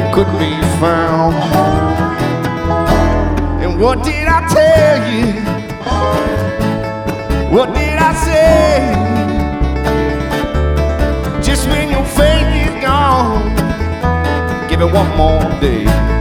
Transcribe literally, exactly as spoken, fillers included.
could be found. And what did I tell you? What did I say? Just when your faith is gone, give it one more day.